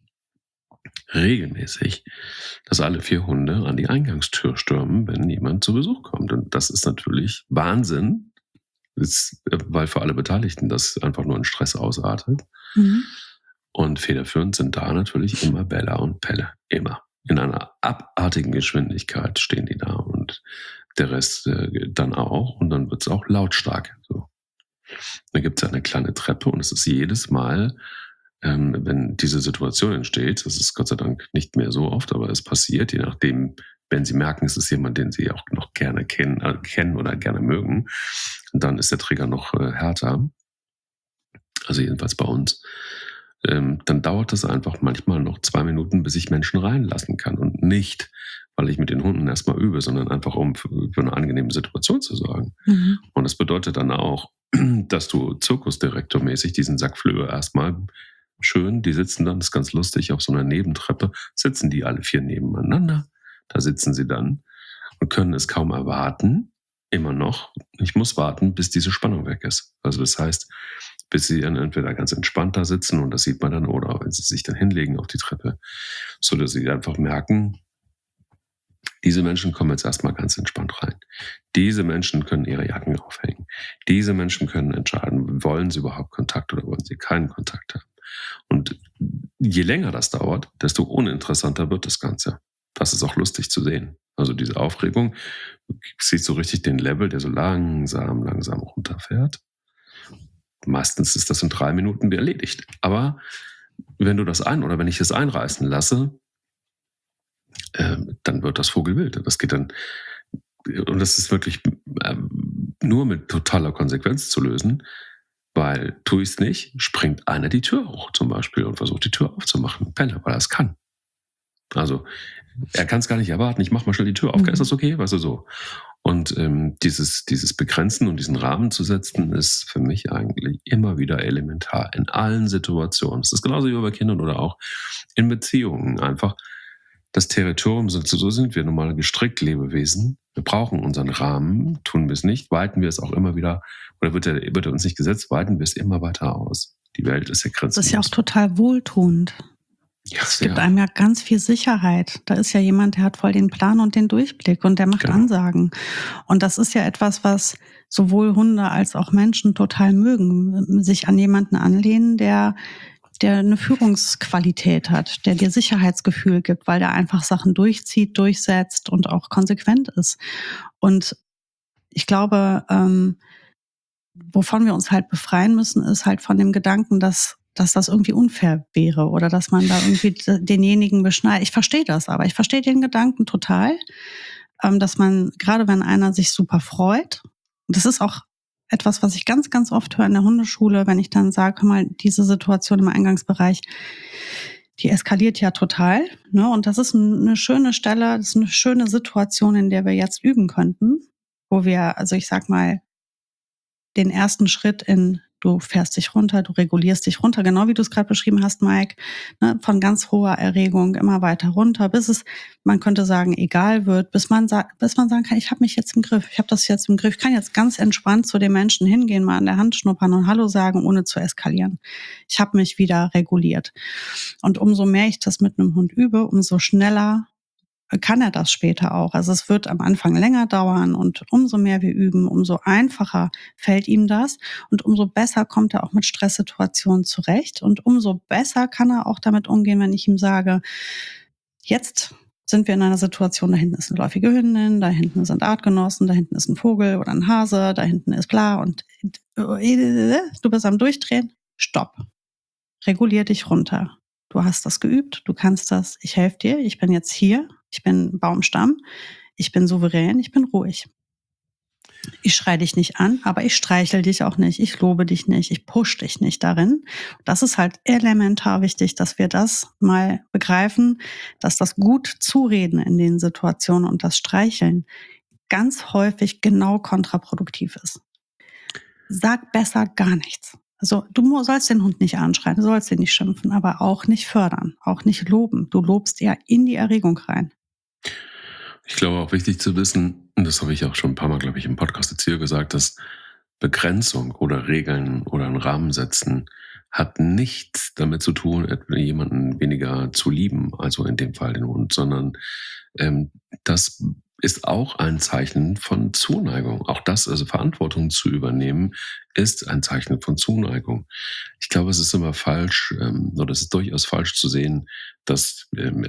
regelmäßig, dass alle 4 Hunde an die Eingangstür stürmen, wenn jemand zu Besuch kommt. Und das ist natürlich Wahnsinn, weil für alle Beteiligten das einfach nur in Stress ausartet. Mhm. Und federführend sind da natürlich immer Bella und Pelle. Immer. In einer abartigen Geschwindigkeit stehen die da und der Rest dann auch. Und dann wird es auch lautstark. So. Dann gibt es eine kleine Treppe und es ist jedes Mal, wenn diese Situation entsteht, das ist Gott sei Dank nicht mehr so oft, aber es passiert, je nachdem, wenn Sie merken, es ist jemand, den Sie auch noch gerne kennen oder gerne mögen, dann ist der Trigger noch härter. Also jedenfalls bei uns. Dann dauert es einfach manchmal noch 2 Minuten, bis ich Menschen reinlassen kann. Und nicht, weil ich mit den Hunden erstmal übe, sondern einfach, um für eine angenehme Situation zu sorgen. Mhm. Und das bedeutet dann auch, dass du zirkusdirektormäßig diesen Sack Flöhe erstmal schön, die sitzen dann, das ist ganz lustig, auf so einer Nebentreppe, sitzen die alle 4 nebeneinander. Da sitzen sie dann und können es kaum erwarten, immer noch. Ich muss warten, bis diese Spannung weg ist. Also das heißt, bis sie dann entweder ganz entspannt da sitzen und das sieht man dann, oder wenn sie sich dann hinlegen auf die Treppe, so dass sie einfach merken, diese Menschen kommen jetzt erstmal ganz entspannt rein. Diese Menschen können ihre Jacken aufhängen. Diese Menschen können entscheiden, wollen sie überhaupt Kontakt oder wollen sie keinen Kontakt haben. Und je länger das dauert, desto uninteressanter wird das Ganze. Das ist auch lustig zu sehen. Also diese Aufregung sieht so richtig den Level, der so langsam runterfährt. Meistens ist das in 3 Minuten erledigt. Aber wenn ich das einreißen lasse, dann wird das Vogelwild. Das geht dann, und das ist wirklich nur mit totaler Konsequenz zu lösen, weil tue ich es nicht, springt einer die Tür hoch zum Beispiel und versucht die Tür aufzumachen. Pelle, weil er es kann. Also er kann es gar nicht erwarten, ich mach mal schnell die Tür auf, ist das okay? Weißt du, so. Und dieses Begrenzen und diesen Rahmen zu setzen, ist für mich eigentlich immer wieder elementar in allen Situationen. Es ist genauso wie bei Kindern oder auch in Beziehungen einfach. das Territorium, so sind wir nun mal gestrickt, Lebewesen. Wir brauchen unseren Rahmen, tun wir es nicht, weiten wir es auch immer wieder, oder wird er uns nicht gesetzt, weiten wir es immer weiter aus. Die Welt ist ja grenzenlos. Das ist ja auch total wohltuend. Ja, Es gibt einem ja ganz viel Sicherheit. Da ist ja jemand, der hat voll den Plan und den Durchblick und der macht Ansagen. Und das ist ja etwas, was sowohl Hunde als auch Menschen total mögen. Sich an jemanden anlehnen, der eine Führungsqualität hat, der dir Sicherheitsgefühl gibt, weil der einfach Sachen durchzieht, durchsetzt und auch konsequent ist. Und ich glaube, wovon wir uns halt befreien müssen, ist halt von dem Gedanken, dass das irgendwie unfair wäre oder dass man da irgendwie denjenigen beschneidet. Ich verstehe das, aber ich verstehe den Gedanken total, dass man, gerade wenn einer sich super freut, und das ist auch etwas, was ich ganz, ganz oft höre in der Hundeschule, wenn ich dann sage, hör mal, diese Situation im Eingangsbereich, die eskaliert ja total, ne? Und das ist eine schöne Stelle, das ist eine schöne Situation, in der wir jetzt üben könnten, wo wir, also ich sag mal, den ersten Schritt in, du fährst dich runter, du regulierst dich runter, genau wie du es gerade beschrieben hast, Mike, ne, von ganz hoher Erregung immer weiter runter, bis es, man könnte sagen, egal wird, bis man sagen kann, ich habe mich jetzt im Griff, ich habe das jetzt im Griff, ich kann jetzt ganz entspannt zu den Menschen hingehen, mal an der Hand schnuppern und Hallo sagen, ohne zu eskalieren. Ich habe mich wieder reguliert. Und umso mehr ich das mit einem Hund übe, umso schneller kann er das später auch. Also es wird am Anfang länger dauern und umso mehr wir üben, umso einfacher fällt ihm das und umso besser kommt er auch mit Stresssituationen zurecht und umso besser kann er auch damit umgehen, wenn ich ihm sage, jetzt sind wir in einer Situation, da hinten ist eine läufige Hündin, da hinten sind Artgenossen, da hinten ist ein Vogel oder ein Hase, da hinten ist bla und du bist am Durchdrehen, stopp, regulier dich runter. Du hast das geübt, du kannst das, ich helfe dir, ich bin jetzt hier, ich bin Baumstamm, ich bin souverän, ich bin ruhig. Ich schreie dich nicht an, aber ich streichel dich auch nicht, ich lobe dich nicht, ich push dich nicht darin. Das ist halt elementar wichtig, dass wir das mal begreifen, dass das gut Zureden in den Situationen und das Streicheln ganz häufig genau kontraproduktiv ist. Sag besser gar nichts. Also du sollst den Hund nicht anschreien, du sollst ihn nicht schimpfen, aber auch nicht fördern, auch nicht loben. Du lobst ja in die Erregung rein. Ich glaube auch wichtig zu wissen, und das habe ich auch schon ein paar Mal, glaube ich, im Podcast jetzt hier gesagt, dass Begrenzung oder Regeln oder einen Rahmen setzen hat nichts damit zu tun, jemanden weniger zu lieben, also in dem Fall den Hund, sondern das ist auch ein Zeichen von Zuneigung. Auch das, also Verantwortung zu übernehmen, ist ein Zeichen von Zuneigung. Ich glaube, es ist immer falsch, oder es ist durchaus falsch zu sehen, dass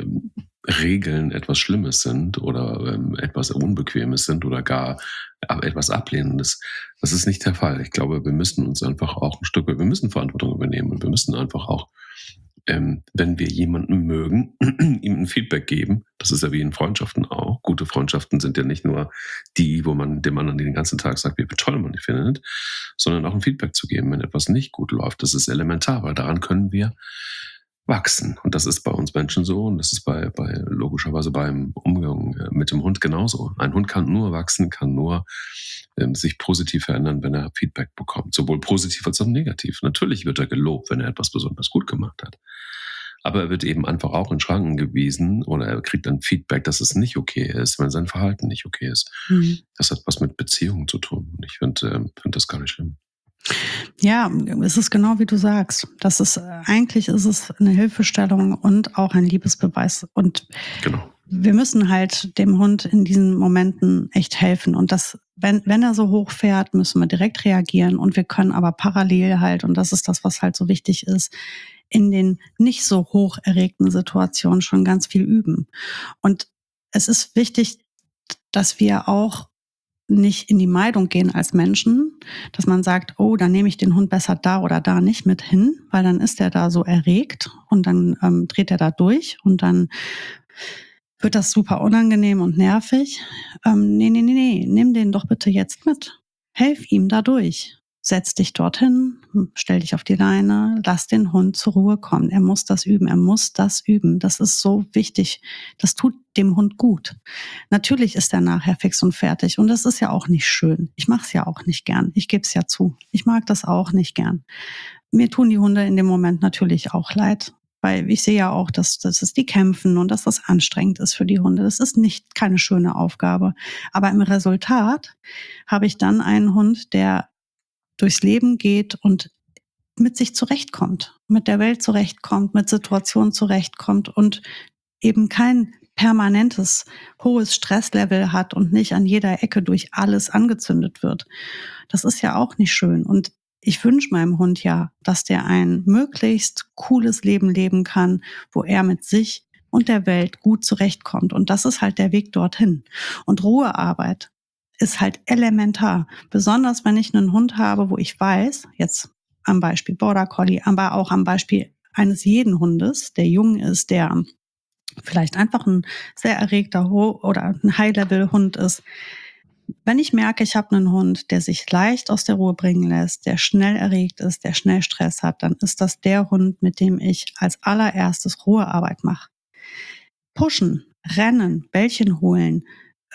Regeln etwas Schlimmes sind oder etwas Unbequemes sind oder gar etwas Ablehnendes. Das ist nicht der Fall. Ich glaube, wir müssen uns einfach auch ein Stück weit, wir müssen Verantwortung übernehmen und wir müssen einfach auch, wenn wir jemanden mögen, ihm ein Feedback geben. Das ist ja wie in Freundschaften auch. Gute Freundschaften sind ja nicht nur die, wo man dem anderen den ganzen Tag sagt, wie toll man ihn findet, sondern auch ein Feedback zu geben, wenn etwas nicht gut läuft. Das ist elementar, weil daran können wir wachsen. Und das ist bei uns Menschen so und das ist bei logischerweise beim Umgang mit dem Hund genauso. Ein Hund kann nur wachsen, kann nur sich positiv verändern, wenn er Feedback bekommt. Sowohl positiv als auch negativ. Natürlich wird er gelobt, wenn er etwas besonders gut gemacht hat. Aber er wird eben einfach auch in Schranken gewiesen oder er kriegt dann Feedback, dass es nicht okay ist, wenn sein Verhalten nicht okay ist. Mhm. Das hat was mit Beziehungen zu tun. Und ich finde das gar nicht schlimm. Ja, es ist genau wie du sagst. Eigentlich ist es eine Hilfestellung und auch ein Liebesbeweis. Und genau. Wir müssen halt dem Hund in diesen Momenten echt helfen. Und das, wenn er so hoch fährt, müssen wir direkt reagieren. Und wir können aber parallel halt, und das ist das, was halt so wichtig ist, in den nicht so hoch erregten Situationen schon ganz viel üben. Und es ist wichtig, dass wir auch nicht in die Meidung gehen als Menschen, dass man sagt, oh, dann nehme ich den Hund besser da oder da nicht mit hin, weil dann ist er da so erregt und dann dreht er da durch und dann wird das super unangenehm und nervig. Nee, nimm den doch bitte jetzt mit. Helf ihm da durch. Setz dich dorthin, stell dich auf die Leine, lass den Hund zur Ruhe kommen. Er muss das üben, Das ist so wichtig. Das tut dem Hund gut. Natürlich ist er nachher fix und fertig und das ist ja auch nicht schön. Ich mache es ja auch nicht gern. Ich gebe es ja zu. Ich mag das auch nicht gern. Mir tun die Hunde in dem Moment natürlich auch leid. Weil ich sehe ja auch, dass es die kämpfen und dass das anstrengend ist für die Hunde. Das ist keine schöne Aufgabe. Aber im Resultat habe ich dann einen Hund, der durchs Leben geht und mit sich zurechtkommt, mit der Welt zurechtkommt, mit Situationen zurechtkommt und eben kein permanentes hohes Stresslevel hat und nicht an jeder Ecke durch alles angezündet wird. Das ist ja auch nicht schön. Und ich wünsche meinem Hund ja, dass der ein möglichst cooles Leben leben kann, wo er mit sich und der Welt gut zurechtkommt. Und das ist halt der Weg dorthin. Und Ruhearbeit ist halt elementar. Besonders wenn ich einen Hund habe, wo ich weiß, jetzt am Beispiel Border Collie, aber auch am Beispiel eines jeden Hundes, der jung ist, der vielleicht einfach ein sehr erregter oder ein High-Level-Hund ist. Wenn ich merke, ich habe einen Hund, der sich leicht aus der Ruhe bringen lässt, der schnell erregt ist, der schnell Stress hat, dann ist das der Hund, mit dem ich als allererstes Ruhearbeit mache. Pushen, rennen, Bällchen holen,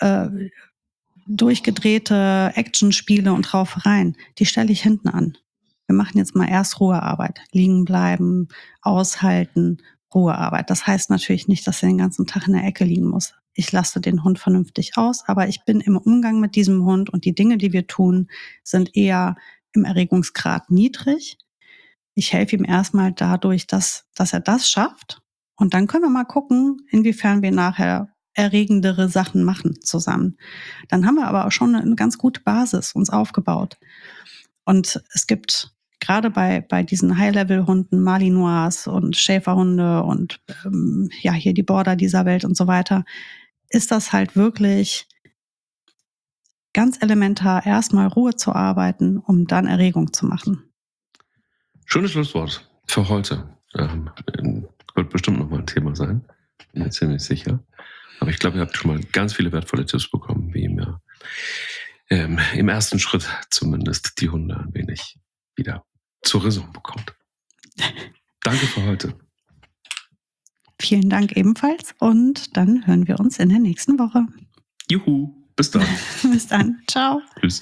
durchgedrehte Actionspiele und Raufereien, die stelle ich hinten an. Wir machen jetzt mal erst Ruhearbeit. Liegen bleiben, aushalten, Ruhearbeit. Das heißt natürlich nicht, dass er den ganzen Tag in der Ecke liegen muss. Ich lasse den Hund vernünftig aus, aber ich bin im Umgang mit diesem Hund und die Dinge, die wir tun, sind eher im Erregungsgrad niedrig. Ich helfe ihm erstmal dadurch, dass er das schafft. Und dann können wir mal gucken, inwiefern wir nachher erregendere Sachen machen zusammen. Dann haben wir aber auch schon eine ganz gute Basis uns aufgebaut. Und es gibt gerade bei diesen High-Level-Hunden, Malinois und Schäferhunde und hier die Border dieser Welt und so weiter, ist das halt wirklich ganz elementar, erstmal Ruhe zu arbeiten, um dann Erregung zu machen. Schönes Schlusswort für heute. Wird bestimmt nochmal ein Thema sein. Bin mir ziemlich sicher. Aber ich glaube, ihr habt schon mal ganz viele wertvolle Tipps bekommen, wie ihr im ersten Schritt zumindest die Hunde ein wenig wieder zur Raison bekommt. Danke für heute. Vielen Dank ebenfalls und dann hören wir uns in der nächsten Woche. Juhu, bis dann. Bis dann, ciao. Tschüss.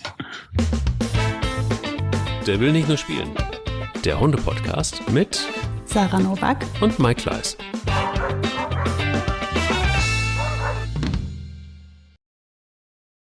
Der will nicht nur spielen. Der Hunde-Podcast mit Sarah Nowak und Mike Kleiss.